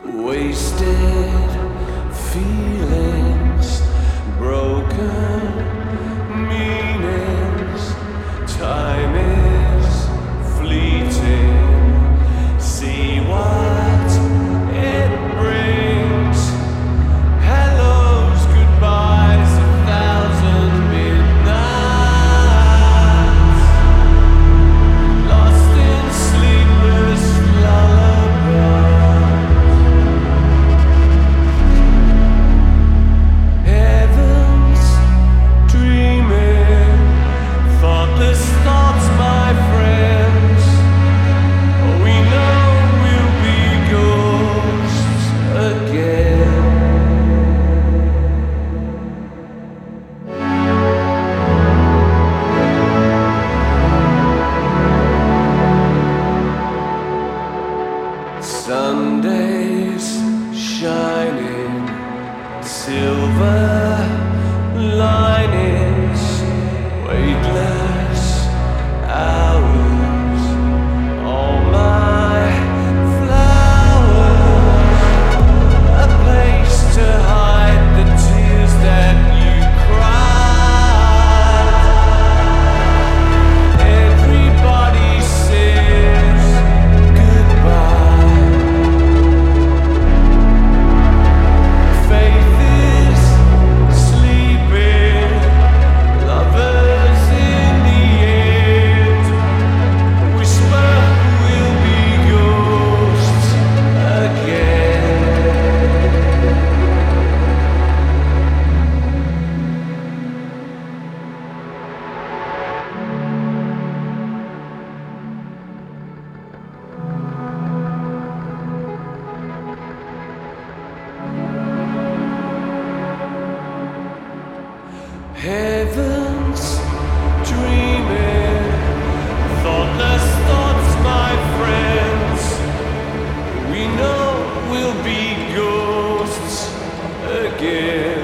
Wasted feelings, broken meanings. Time is fleeting. See what it brings. Hellos, goodbyes, a thousand midnights. Lost in sleepless lullabies. Sundays shining, silver linings, weightless hours, all my flowers, a place to hide the tears that you cried. Everybody says goodbye. Faith is sleeping, lovers in the end. Whisper we'll be ghosts again. Heaven's dreaming, thoughtless thoughts, my friends. We know we'll be ghosts again.